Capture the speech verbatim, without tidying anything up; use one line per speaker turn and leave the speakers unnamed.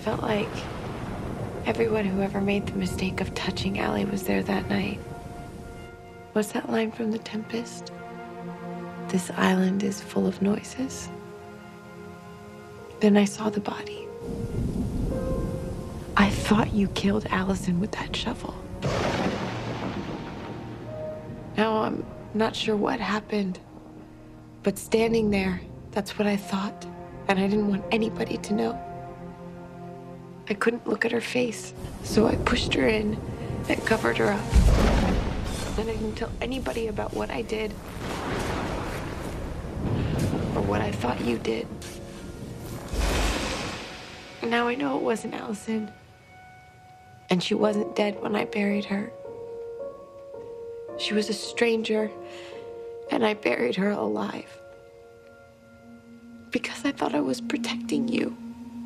felt like everyone who ever made the mistake of touching Allie was there that night. What's that line from The Tempest? This island is full of noises. Then I saw the body. I thought you killed Allison with that shovel. Now I'm not sure what happened, but standing there, that's what I thought, and I didn't want anybody to know. I couldn't look at her face, so I pushed her in and covered her up. And I didn't tell anybody about what I did or what I thought you did. And now I know it wasn't Allison, and she wasn't dead when I buried her. She was a stranger, and I buried her alive. Because I thought I was protecting you.